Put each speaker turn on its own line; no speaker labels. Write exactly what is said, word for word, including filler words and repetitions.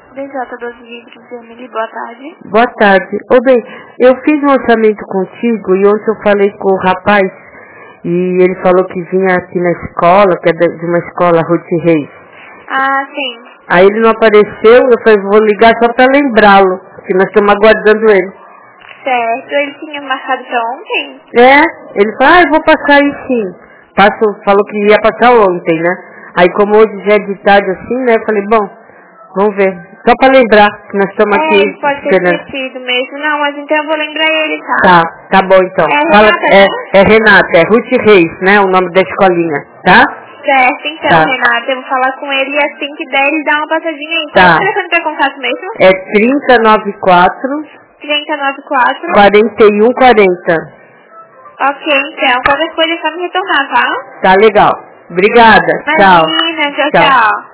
D J doze Vidros, Emily, boa tarde.
Boa tarde. Ô bem, eu fiz um orçamento contigo e ontem eu falei com o rapaz e ele falou que vinha aqui na escola, que é de uma escola Ruth Reis.
Ah, sim.
Aí ele não apareceu, eu falei, vou ligar só pra lembrá-lo, que nós estamos aguardando ele.
Certo, ele tinha marcado pra ontem?
É, ele falou, ah, eu vou passar aí sim. Passou, falou que ia passar ontem, né? Aí como hoje já é de tarde assim, né, eu falei, bom, vamos ver. Só pra lembrar que nós estamos
é,
aqui.
Ele pode ter esquecido mesmo. Não, mas então eu vou lembrar ele, tá?
Tá, tá bom então.
É
Fala,
Renata,
é,
né?
é Renata, é Ruth Reis, né? O nome da escolinha, tá?
Certo, então,
tá.
Renata, eu vou falar com ele e assim que der, ele dá uma passadinha aí.
Tá.
Qual é o telefone pra contato mesmo?
É trinta e nove quatro,
trinta e nove quatro,
quarenta e um quarenta.
Ok, então, qualquer coisa é só me retornar, tá?
Tá legal. Obrigada.
Imagina, tchau,
Tchau.
tchau.